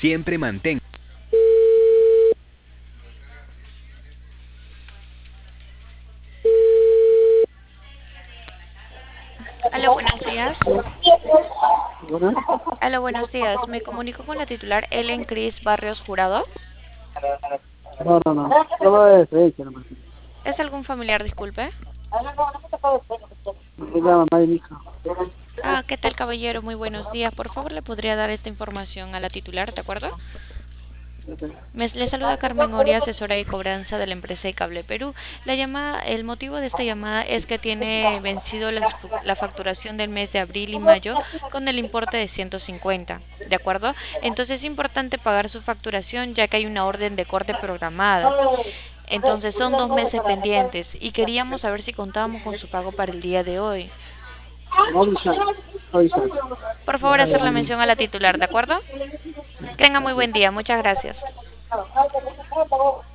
Siempre mantén. Aló, buenos días. Bueno, Aló, buenos días. Me comunico con la titular Ellen Cris Barrios Jurado. no. Solo de referencia nomás. ¿Es algún familiar, disculpe? Es la mamá de mi hija. Ah, ¿qué tal, caballero? Muy buenos días. Por favor, ¿le podría dar esta información a la titular, de acuerdo? Le saluda Carmen Oria, asesora de cobranza de la empresa de Cable Perú. El motivo de esta llamada es que tiene vencido la facturación del mes de abril y mayo con el importe de 150, ¿de acuerdo? Entonces es importante pagar su facturación ya que hay una orden de corte programada. Entonces son 2 meses pendientes y queríamos saber si contábamos con su pago para el día de hoy. Avisar, avisar. Por favor, hacer la mención a la titular, ¿de acuerdo? Que tenga muy buen día. Muchas gracias.